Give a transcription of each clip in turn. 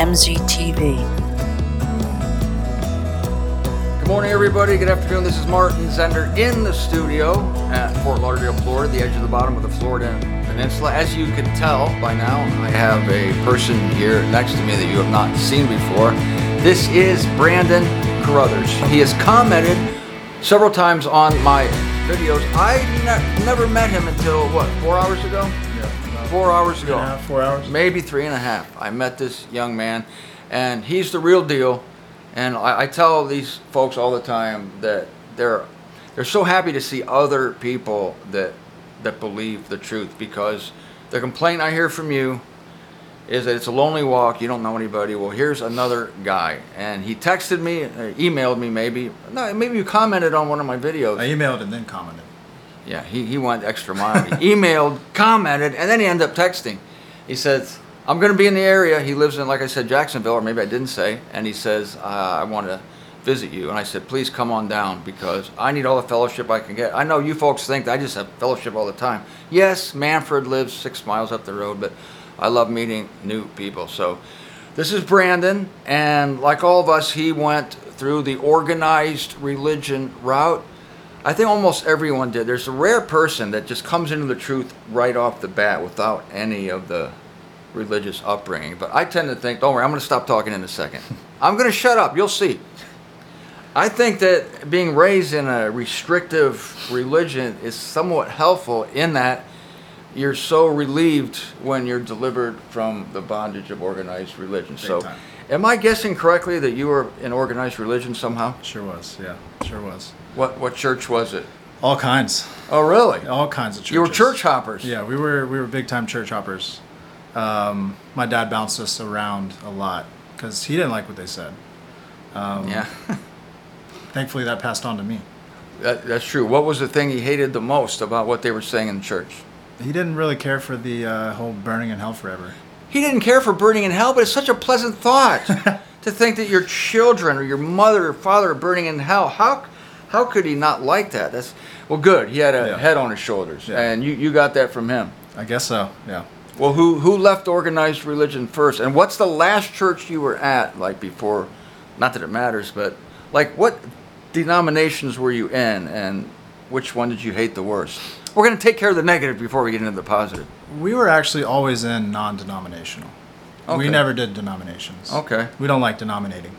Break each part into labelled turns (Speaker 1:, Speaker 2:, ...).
Speaker 1: MZTV.
Speaker 2: Good morning, everybody. Good afternoon. This is Martin Zender in the studio at Fort Lauderdale, Florida, the edge of the bottom of the Florida Peninsula. As you can tell by now, I have a person here next to me that you have not seen before. This is Brandon Carruthers. He has commented several times on my videos. I never met him until, 4 hours ago?
Speaker 3: Yeah.
Speaker 2: 4 hours ago.
Speaker 3: 3.5, 4 hours?
Speaker 2: Maybe 3.5. I met this young man, and he's the real deal. And I tell these folks all the time that they're so happy to see other people that believe the truth, because the complaint I hear from you is that it's a lonely walk, you don't know anybody. Well, here's another guy, and he texted me, emailed me maybe. No, maybe you commented on one of my videos.
Speaker 3: I emailed and then commented.
Speaker 2: Yeah, he went extra mile. He emailed, commented, and then he ended up texting. He says, I'm going to be in the area. He lives in, like I said, Jacksonville, or maybe I didn't say. And he says, I want to visit you. And I said, please come on down, because I need all the fellowship I can get. I know you folks think that I just have fellowship all the time. Yes, Manfred lives 6 miles up the road, but I love meeting new people. So this is Brandon, and like all of us, he went through the organized religion route. I think almost everyone did. There's a rare person that just comes into the truth right off the bat without any of the religious upbringing. But I tend to think, don't worry, I'm going to stop talking in a second. I'm going to shut up. You'll see. I think that being raised in a restrictive religion is somewhat helpful in that you're so relieved when you're delivered from the bondage of organized religion. So, am I guessing correctly that you were in organized religion somehow?
Speaker 3: Sure was, yeah. Sure was.
Speaker 2: What church was it?
Speaker 3: All kinds.
Speaker 2: Oh, really?
Speaker 3: All kinds of churches.
Speaker 2: You were church hoppers.
Speaker 3: Yeah, we were big time church hoppers. My dad bounced us around a lot because he didn't like what they said.
Speaker 2: Yeah.
Speaker 3: Thankfully, that passed on to me.
Speaker 2: That's true. What was the thing he hated the most about what they were saying in church?
Speaker 3: He didn't really care for the whole burning in hell forever.
Speaker 2: He didn't care for burning in hell, but it's such a pleasant thought to think that your children or your mother or father are burning in hell. How could he not like that? That's well, good. He had a head on his shoulders, and you got that from him.
Speaker 3: I guess so. Yeah.
Speaker 2: Well, who left organized religion first, and what's the last church you were at? Like before, not that it matters, but like what denominations were you in, and which one did you hate the worst? We're going to take care of the negative before we get into the positive.
Speaker 3: We were actually always in non-denominational.
Speaker 2: Okay.
Speaker 3: We never did denominations.
Speaker 2: Okay.
Speaker 3: We don't like denominating.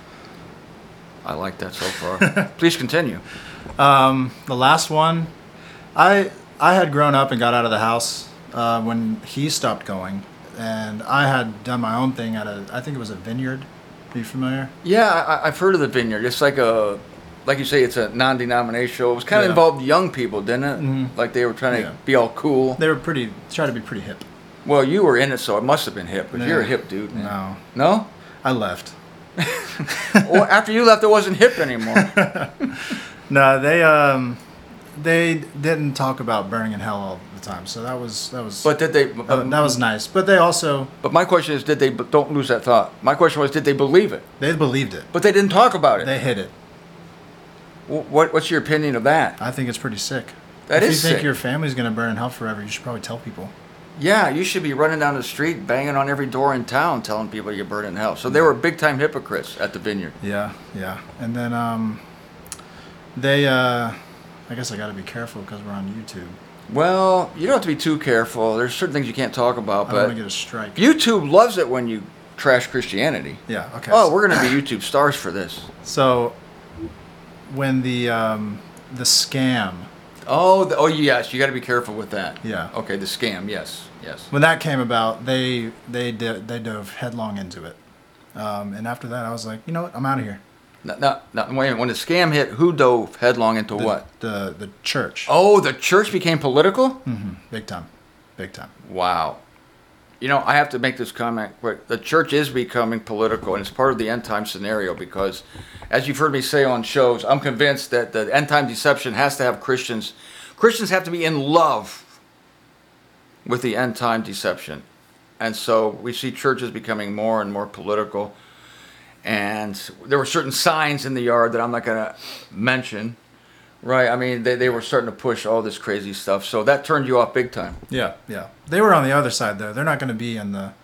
Speaker 2: I like that so far. Please continue.
Speaker 3: The last one, I had grown up and got out of the house when he stopped going, and I had done my own thing at I think it was a vineyard. Are you familiar?
Speaker 2: Yeah, I've heard of the vineyard. It's like you say, it's a non-denominational. It was kind of involved young people, didn't it? Mm-hmm. Like they were trying to be all cool.
Speaker 3: They were trying to be pretty hip.
Speaker 2: Well, you were in it, so it must have been hip, because you're a hip dude, man.
Speaker 3: No.
Speaker 2: No?
Speaker 3: I left.
Speaker 2: Well, after you left, it wasn't hip anymore.
Speaker 3: No, they didn't talk about burning in hell all the time, so that was.
Speaker 2: But did they?
Speaker 3: That was nice, but they also.
Speaker 2: But my question is, did they? Don't lose that thought. My question was, did they believe it?
Speaker 3: They believed it,
Speaker 2: but they didn't talk about it.
Speaker 3: They hid it.
Speaker 2: What's your opinion of that?
Speaker 3: I think it's pretty sick.
Speaker 2: If you
Speaker 3: think your family's going to burn in hell forever, you should probably tell people.
Speaker 2: Yeah, you should be running down the street, banging on every door in town, telling people you burn in hell. So they were big-time hypocrites at the vineyard.
Speaker 3: Yeah. And then I guess I got to be careful because we're on YouTube.
Speaker 2: Well, you don't have to be too careful. There's certain things you can't talk about,
Speaker 3: I
Speaker 2: but
Speaker 3: don't want to get a strike.
Speaker 2: YouTube loves it when you trash Christianity.
Speaker 3: Yeah, okay.
Speaker 2: Oh, we're going to be YouTube stars for this.
Speaker 3: So when the scam.
Speaker 2: Oh yes, you got to be careful with that.
Speaker 3: Yeah.
Speaker 2: Okay, the scam. Yes.
Speaker 3: When that came about, they dove headlong into it, and after that, I was like, you know what, I'm out of here.
Speaker 2: No, wait a minute. When the scam hit, who dove headlong into what?
Speaker 3: The church.
Speaker 2: Oh, the church became political?
Speaker 3: Mm-hmm. Big time.
Speaker 2: Wow. You know, I have to make this comment, but the church is becoming political, and it's part of the end time scenario because, as you've heard me say on shows, I'm convinced that the end time deception has to have Christians. Christians have to be in love with the end time deception. And so we see churches becoming more and more political. And there were certain signs in the yard that I'm not going to mention, right? I mean, they were starting to push all this crazy stuff. So that turned you off big time.
Speaker 3: Yeah. They were on the other side, though. They're not going to be in the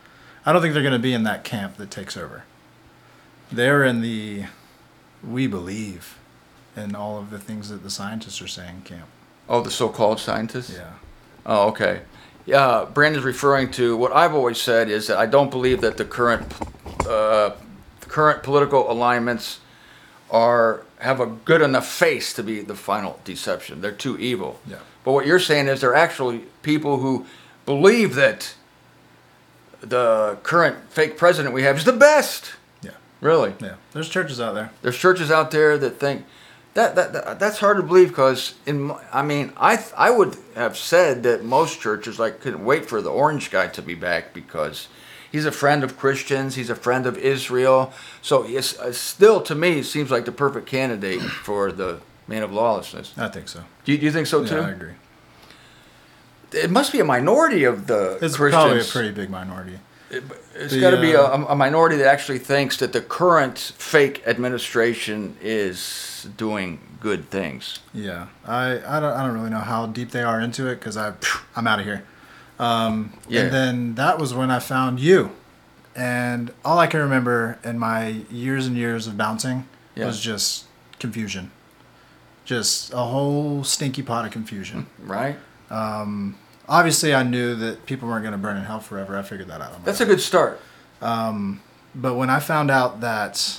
Speaker 3: I don't think they're going to be in that camp that takes over. They're in the we believe in all of the things that the scientists are saying camp.
Speaker 2: Oh, the so-called scientists?
Speaker 3: Yeah.
Speaker 2: Oh, okay. Yeah, Brandon's referring to what I've always said is that I don't believe that the current political alignments have a good enough face to be the final deception. They're too evil.
Speaker 3: Yeah.
Speaker 2: But what you're saying is they're actually people who believe that the current fake president we have is the best.
Speaker 3: Yeah.
Speaker 2: Really?
Speaker 3: Yeah. There's churches out there.
Speaker 2: There's churches out there that think that's hard to believe because I would have said that most churches couldn't wait for the orange guy to be back because he's a friend of Christians, he's a friend of Israel. So it's still to me seems like the perfect candidate for the man of lawlessness.
Speaker 3: I think so.
Speaker 2: Do you think so too?
Speaker 3: Yeah, I agree.
Speaker 2: It must be a minority of the
Speaker 3: It's
Speaker 2: Christians.
Speaker 3: probably a pretty big minority.
Speaker 2: It's got to be a minority that actually thinks that the current fake administration is doing good things.
Speaker 3: Yeah, I don't really know how deep they are into it because I'm out of here. And then that was when I found you, and all I can remember in my years and years of bouncing was just confusion, just a whole stinky pot of confusion.
Speaker 2: Right.
Speaker 3: Obviously, I knew that people weren't going to burn in hell forever. I figured that out.
Speaker 2: That's a good start.
Speaker 3: But when I found out that,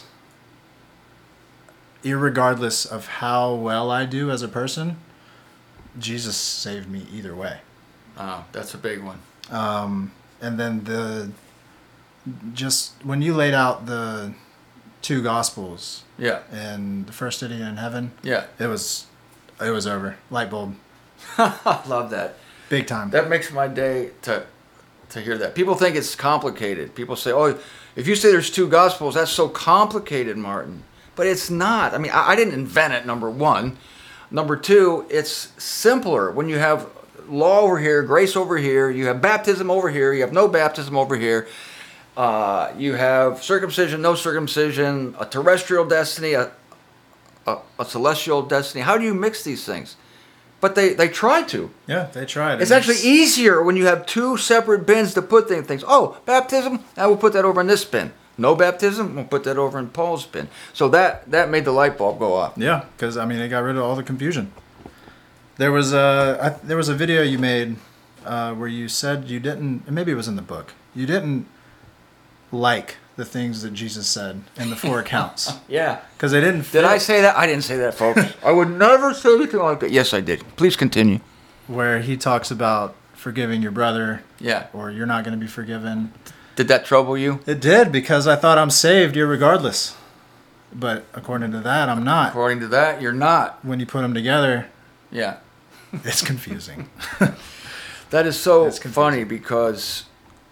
Speaker 3: irregardless of how well I do as a person, Jesus saved me either way.
Speaker 2: Oh, that's a big one.
Speaker 3: And then just when you laid out the two gospels, and the first city in heaven, it was over. Light bulb.
Speaker 2: I love that.
Speaker 3: Big time.
Speaker 2: That makes my day to hear that. People think it's complicated. People say, "Oh, if you say there's two gospels, that's so complicated, Martin." But it's not. I mean, I didn't invent it, number one. Number two, it's simpler when you have law over here, grace over here, you have baptism over here, you have no baptism over here, you have circumcision, no circumcision, a terrestrial destiny, a celestial destiny. How do you mix these things? But they try to.
Speaker 3: Yeah, they tried.
Speaker 2: It's actually easier when you have two separate bins to put things. Oh, baptism, now we'll put that over in this bin. No baptism, we'll put that over in Paul's bin. So that made the light bulb go off.
Speaker 3: Yeah, because it got rid of all the confusion. There was a video you made where you said you didn't, and maybe it was in the book, you didn't like the things that Jesus said in the 4 accounts.
Speaker 2: Yeah.
Speaker 3: Because they didn't fit.
Speaker 2: Did I say that? I didn't say that, folks. I would never say anything like that. Yes, I did. Please continue.
Speaker 3: Where he talks about forgiving your brother.
Speaker 2: Yeah.
Speaker 3: Or you're not going to be forgiven.
Speaker 2: Did that trouble you?
Speaker 3: It did, because I thought I'm saved irregardless. But according to that, I'm not.
Speaker 2: According to that, you're not.
Speaker 3: When you put them together,
Speaker 2: yeah,
Speaker 3: it's confusing.
Speaker 2: That is so funny because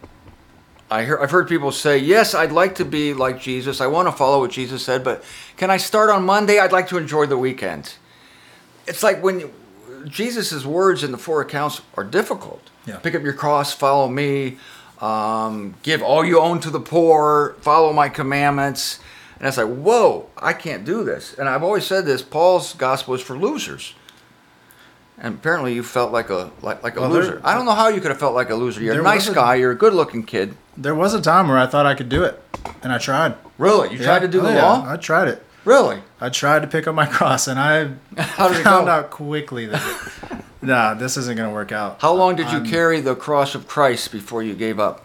Speaker 2: I've heard people say, yes, I'd like to be like Jesus. I want to follow what Jesus said, but can I start on Monday? I'd like to enjoy the weekend. It's like when Jesus' words in the 4 accounts are difficult.
Speaker 3: Yeah.
Speaker 2: Pick up your cross, follow me. Give all you own to the poor, follow my commandments. And it's like, whoa, I can't do this. And I've always said this, Paul's gospel is for losers. And apparently you felt like a loser. I don't know how you could have felt like a loser. You're a nice guy, you're a good-looking kid.
Speaker 3: There was a time where I thought I could do it, and I tried.
Speaker 2: Really? You tried to do the law?
Speaker 3: I tried it.
Speaker 2: Really?
Speaker 3: I tried to pick up my cross, and I found out quickly that this isn't going to work out.
Speaker 2: How long did you carry the cross of Christ before you gave up?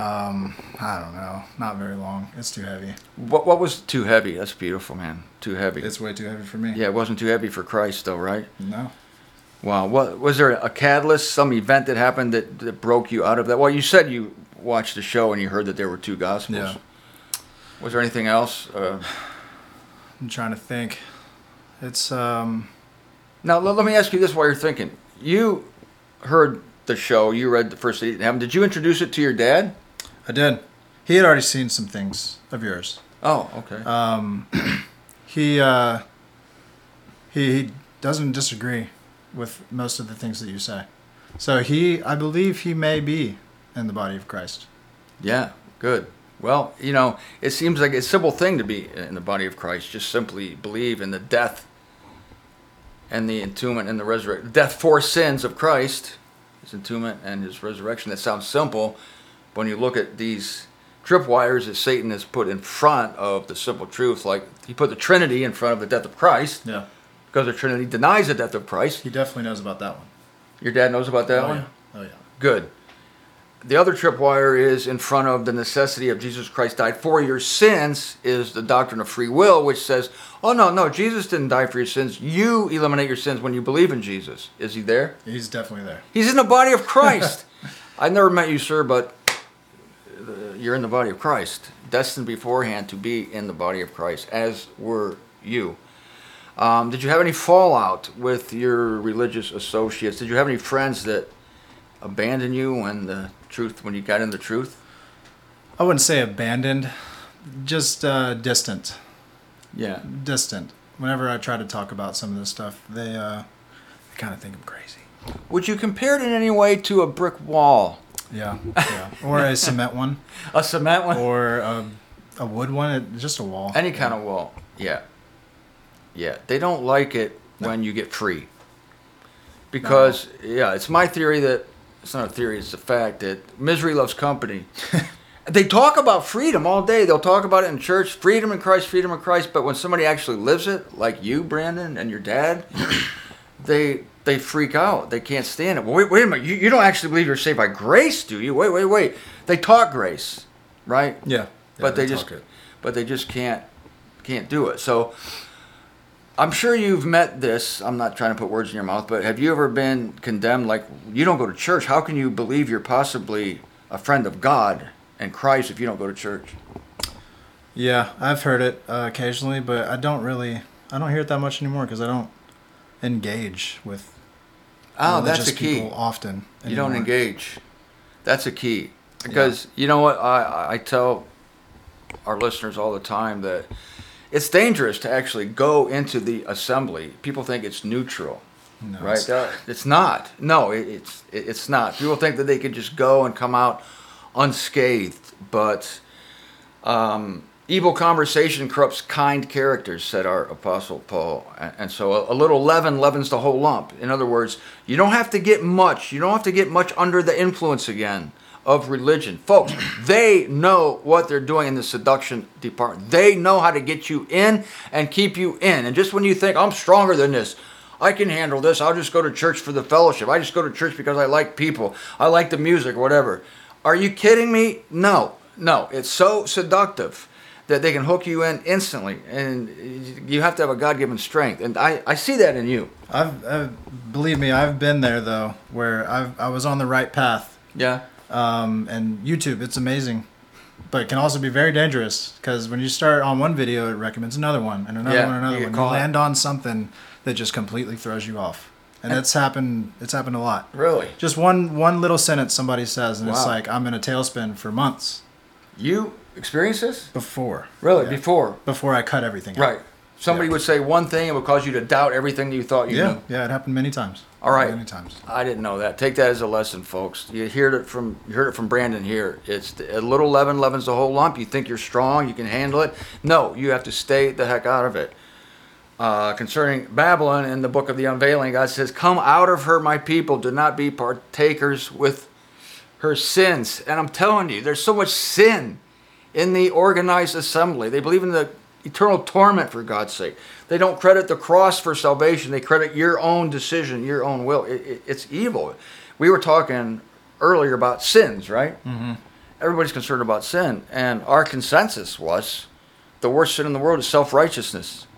Speaker 3: I don't know. Not very long. It's too heavy.
Speaker 2: What was too heavy? That's beautiful, man. Too heavy.
Speaker 3: It's way too heavy for me.
Speaker 2: Yeah, it wasn't too heavy for Christ, though, right?
Speaker 3: No.
Speaker 2: Wow. What was there a catalyst, some event that happened that broke you out of that? Well, you said you watched the show and you heard that there were 2 gospels.
Speaker 3: Yeah.
Speaker 2: Was there anything else?
Speaker 3: I'm trying to think. It's
Speaker 2: Now let me ask you this while you're thinking. You heard the show. You read the first City in Heaven. Did you introduce it to your dad?
Speaker 3: I did. He had already seen some things of yours.
Speaker 2: Oh, okay.
Speaker 3: He doesn't disagree with most of the things that you say. So I believe he may be in the body of Christ.
Speaker 2: Yeah, good. Well, it seems like a simple thing to be in the body of Christ. Just simply believe in the death and the entombment and the resurrection. Death for sins of Christ, his entombment and his resurrection. That sounds simple. But when you look at these tripwires that Satan has put in front of the simple truth. Like he put the Trinity in front of the death of Christ.
Speaker 3: Yeah.
Speaker 2: Because the Trinity denies the death of Christ.
Speaker 3: He definitely knows about that one.
Speaker 2: Your dad knows about that one?
Speaker 3: Yeah. Oh, yeah.
Speaker 2: Good. The other tripwire is in front of the necessity of Jesus Christ died for your sins is the doctrine of free will, which says, oh, no, Jesus didn't die for your sins. You eliminate your sins when you believe in Jesus. Is he there?
Speaker 3: He's definitely there.
Speaker 2: He's in the body of Christ. I've never met you, sir, but you're in the body of Christ, destined beforehand to be in the body of Christ, as were you. Did you have any fallout with your religious associates? Did you have any friends that abandoned you when you got in the truth?
Speaker 3: I wouldn't say abandoned, just distant.
Speaker 2: Yeah.
Speaker 3: Distant. Whenever I try to talk about some of this stuff, they kind of think I'm crazy.
Speaker 2: Would you compare it in any way to a brick wall?
Speaker 3: Yeah. Or a cement one.
Speaker 2: A cement one?
Speaker 3: Or a wood one, just a wall.
Speaker 2: Any kind of wall. Yeah. Yeah. They don't like it when you get free. Because, it's my theory that, it's not a theory, it's a fact that misery loves company. They talk about freedom all day. They'll talk about it in church, freedom in Christ, but when somebody actually lives it, like you, Brandon, and your dad, they freak out. They can't stand it. Well, wait a minute. You don't actually believe you're saved by grace, do you? Wait. They taught grace, right?
Speaker 3: Yeah.
Speaker 2: But they just can't do it. So I'm sure you've met this. I'm not trying to put words in your mouth, but have you ever been condemned like you don't go to church? How can you believe you're possibly a friend of God and Christ if you don't go to church?
Speaker 3: Yeah, I've heard it occasionally, but I don't hear it that much anymore because I don't engage with
Speaker 2: that's a key.
Speaker 3: People often anymore.
Speaker 2: You don't engage. That's a key. Because you know what? I tell our listeners all the time that it's dangerous to actually go into the assembly. People think it's neutral.
Speaker 3: No,
Speaker 2: right? It's not. No, it's not. People think that they could just go and come out unscathed, but evil conversation corrupts kind characters, said our Apostle Paul. And so a little leaven leavens the whole lump. In other words, you don't have to get much. You don't have to get much under the influence again of religion. Folks, they know what they're doing in the seduction department. They know how to get you in and keep you in. And just when you think, I'm stronger than this, I can handle this, I'll just go to church for the fellowship. I just go to church because I like people. I like the music, whatever. Are you kidding me? No. It's so seductive that they can hook you in instantly. And you have to have a God-given strength. And I see that in you.
Speaker 3: Believe me, I've been there, though, where I was on the right path.
Speaker 2: Yeah.
Speaker 3: And YouTube, it's amazing. But it can also be very dangerous because when you start on one video, it recommends another one and another one and another one. You land on something that just completely throws you off. And it's happened a lot.
Speaker 2: Really?
Speaker 3: Just one little sentence somebody says, and it's like, I'm in a tailspin for months.
Speaker 2: You experienced this?
Speaker 3: Before.
Speaker 2: Really?
Speaker 3: Yeah.
Speaker 2: Before?
Speaker 3: Before I cut everything out.
Speaker 2: Right. Somebody would say one thing, it would cause you to doubt everything you thought you knew.
Speaker 3: Yeah, it happened many times.
Speaker 2: All right.
Speaker 3: Many times.
Speaker 2: I didn't know that. Take that as a lesson, folks. You heard it from Brandon here. It's a little leaven leavens the whole lump. You think you're strong, you can handle it. No, you have to stay the heck out of it. Concerning Babylon in the book of the Unveiling, God says, "Come out of her, my people. Do not be partakers with her sins." And I'm telling you, there's so much sin in the organized assembly. They believe in the eternal torment, for God's sake. They don't credit the cross for salvation. They credit your own decision, your own will. It's evil. We were talking earlier about sins, right? Mm-hmm. Everybody's concerned about sin. And our consensus was the worst sin in the world is self-righteousness.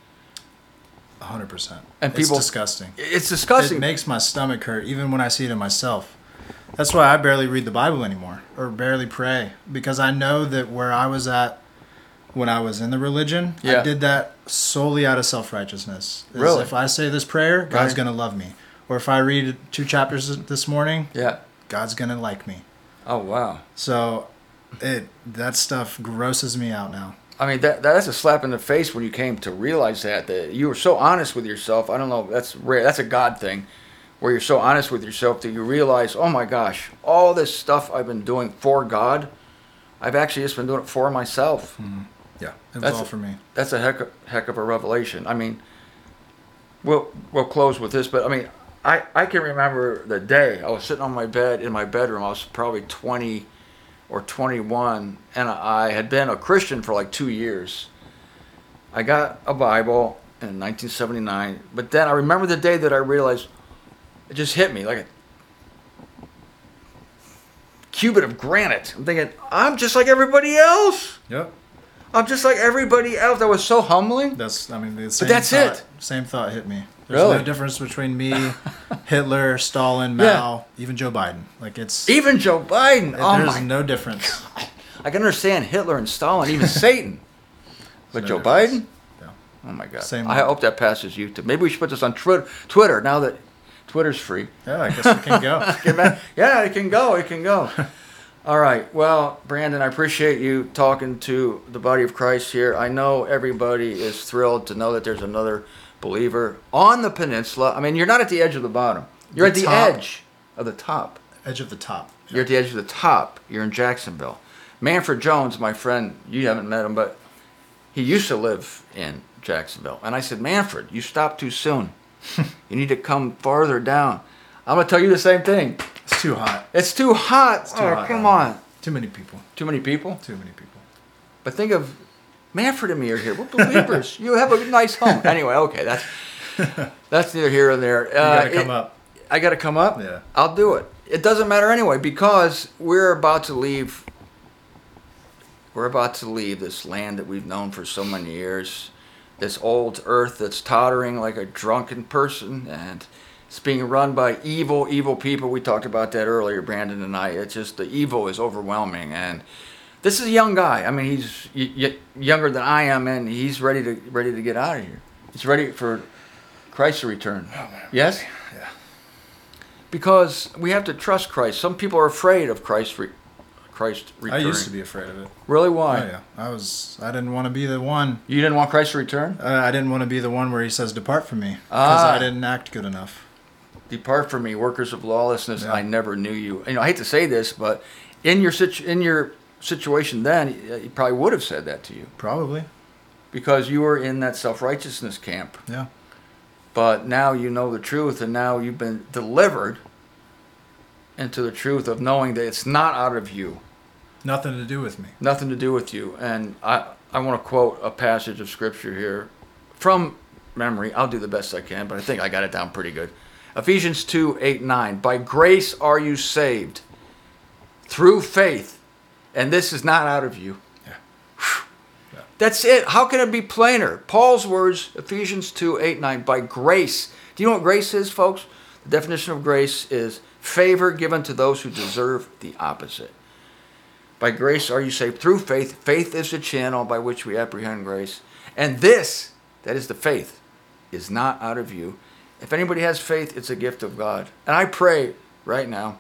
Speaker 3: 100%.
Speaker 2: And people,
Speaker 3: it's disgusting.
Speaker 2: It's disgusting.
Speaker 3: It makes my stomach hurt even when I see it in myself. That's why I barely read the Bible anymore or barely pray, because I know that where I was at when I was in the religion, I did that solely out of self-righteousness.
Speaker 2: Really?
Speaker 3: If I say this prayer, God's going to love me. Or if I read 2 chapters this morning, God's going to like me.
Speaker 2: Oh, wow.
Speaker 3: So that stuff grosses me out now.
Speaker 2: I mean, that's a slap in the face when you came to realize that you were so honest with yourself. I don't know, that's rare. That's a God thing, where you're so honest with yourself that you realize, oh my gosh, all this stuff I've been doing for God, I've actually just been doing it for myself.
Speaker 3: Mm-hmm. Yeah, it was all for me.
Speaker 2: That's a heck of a revelation. I mean, we'll close with this, but I mean, I can remember the day I was sitting on my bed in my bedroom. I was probably 20 or 21, and I had been a Christian for like 2 years. I got a Bible in 1979, but then I remember the day that I realized it just hit me like a cubit of granite. I'm thinking, I'm just like everybody else.
Speaker 3: Yep.
Speaker 2: I'm just like everybody else. That was so humbling.
Speaker 3: The same
Speaker 2: that's
Speaker 3: thought,
Speaker 2: it.
Speaker 3: Same thought hit me. There's
Speaker 2: Really?
Speaker 3: no difference between me, Hitler, Stalin, Mao, even Joe Biden. Like
Speaker 2: Even Joe Biden. Oh
Speaker 3: there's
Speaker 2: my!
Speaker 3: no difference.
Speaker 2: I can understand Hitler and Stalin, even Satan, but
Speaker 3: no
Speaker 2: Joe
Speaker 3: difference.
Speaker 2: Biden.
Speaker 3: Yeah.
Speaker 2: Oh my God!
Speaker 3: Same
Speaker 2: I
Speaker 3: way.
Speaker 2: hope that passes you too. Maybe we should put this on Twitter now that Twitter's free.
Speaker 3: Yeah, I guess we can go.
Speaker 2: Yeah, it can go. It can go. All right. Well, Brandon, I appreciate you talking to the body of Christ here. I know everybody is thrilled to know that there's another believer on the peninsula. I mean, you're not at the edge of the bottom. You're at the
Speaker 3: top.
Speaker 2: edge of the top.
Speaker 3: Edge of the top.
Speaker 2: You're at the edge of the top. You're in Jacksonville. Manfred Jones, my friend, you haven't met him, but he used to live in Jacksonville. And I said, Manfred, you stopped too soon. You need to come farther down. I'm going to tell you the same thing.
Speaker 3: It's too hot.
Speaker 2: It's too hot.
Speaker 3: Too hot
Speaker 2: Come
Speaker 3: down
Speaker 2: on.
Speaker 3: there. Too many people.
Speaker 2: Too many people?
Speaker 3: Too many people.
Speaker 2: But think of Manfred and me are here. We're believers. You have a nice home. Anyway, okay, that's neither here nor there.
Speaker 3: You gotta come up.
Speaker 2: I got to come up?
Speaker 3: Yeah.
Speaker 2: I'll do it. It doesn't matter anyway because we're about to leave. We're about to leave this land that we've known for so many years. This old earth that's tottering like a drunken person, and it's being run by evil, evil people. We talked about that earlier, Brandon and I. It's just the evil is overwhelming. And this is a young guy. I mean, he's younger than I am, and he's ready to get out of here. He's ready for Christ to return.
Speaker 3: Oh, man.
Speaker 2: Yes?
Speaker 3: Yeah.
Speaker 2: Because we have to trust Christ. Some people are afraid of Christ returning.
Speaker 3: I used to be afraid of it.
Speaker 2: Really? Why?
Speaker 3: Oh yeah. I didn't want to be the one.
Speaker 2: You didn't want Christ to return?
Speaker 3: I didn't want to be the one where he says, "Depart from me," because I didn't act good enough.
Speaker 2: Depart from me, workers of lawlessness.
Speaker 3: Yeah.
Speaker 2: I never knew you. You know, I hate to say this, but in your situation then, he probably would have said that to you
Speaker 3: Probably.
Speaker 2: because you were in that self-righteousness camp.
Speaker 3: Yeah.
Speaker 2: But now you know the truth, and now you've been delivered into the truth of knowing that it's not out of you.
Speaker 3: Nothing to do with me.
Speaker 2: Nothing to do with you. And I want to quote a passage of scripture here from memory. I'll do the best I can, but I think I got it down pretty good. Ephesians 2:8-9. By grace are you saved through faith, and this is not out of you.
Speaker 3: Yeah.
Speaker 2: Yeah. That's it. How can it be plainer? Paul's words, Ephesians 2:8-9. By grace. Do you know what grace is, folks? The definition of grace is favor given to those who deserve the opposite. By grace are you saved through faith. Faith is the channel by which we apprehend grace. And this, that is the faith, is not out of you. If anybody has faith, it's a gift of God. And I pray right now.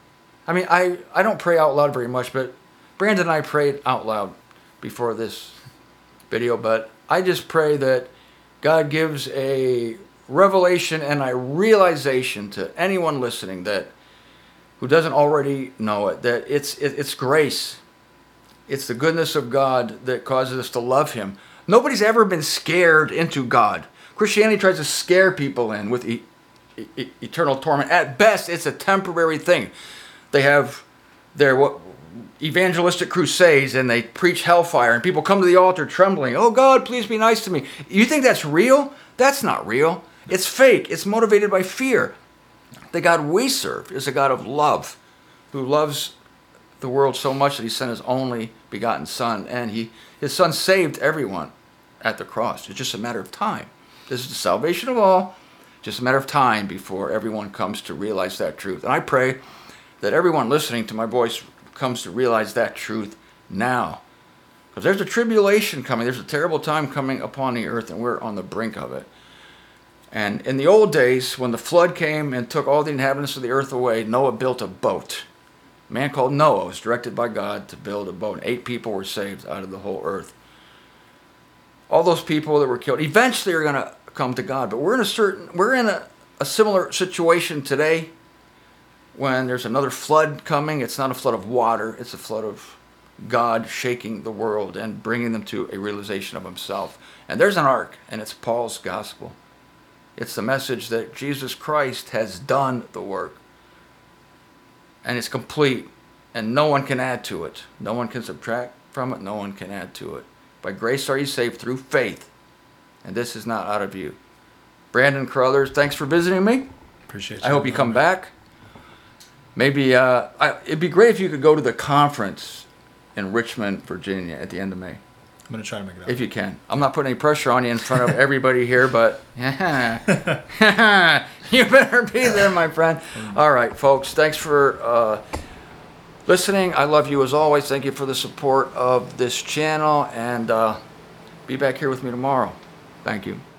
Speaker 2: I mean, I don't pray out loud very much, but Brandon and I prayed out loud before this video. But I just pray that God gives a revelation and a realization to anyone listening that who doesn't already know it, that it's grace. It's the goodness of God that causes us to love him. Nobody's ever been scared into God. Christianity tries to scare people in with eternal torment. At best, it's a temporary thing. They have their evangelistic crusades and they preach hellfire and people come to the altar trembling. Oh God, please be nice to me. You think that's real? That's not real. It's fake. It's motivated by fear. The God we serve is a God of love, who loves the world so much that he sent his only begotten Son, and his Son saved everyone at the cross. It's just a matter of time. This is the salvation of all, just a matter of time before everyone comes to realize that truth. And I pray that everyone listening to my voice comes to realize that truth now. Because there's a tribulation coming. There's a terrible time coming upon the earth, and we're on the brink of it. And in the old days, when the flood came and took all the inhabitants of the earth away, Noah built a boat. A man called Noah was directed by God to build a boat. 8 people were saved out of the whole earth. All those people that were killed eventually are going to come to God. But we're in a similar situation today when there's another flood coming. It's not a flood of water. It's a flood of God shaking the world and bringing them to a realization of himself. And there's an ark, and it's Paul's gospel. It's the message that Jesus Christ has done the work. And it's complete. and no one can add to it. No one can subtract from it. No one can add to it. By grace are you saved through faith, and this is not out of you. Brandon Carruthers, thanks for visiting me.
Speaker 3: Appreciate you.
Speaker 2: I hope you come back. Maybe it'd be great if you could go to the conference in Richmond, Virginia at the end of May.
Speaker 3: I'm going to try to make it up.
Speaker 2: If you can. I'm not putting any pressure on you in front of everybody here, but you better be there, my friend. All right, folks, thanks for listening. I love you as always. Thank you for the support of this channel, and be back here with me tomorrow. Thank you.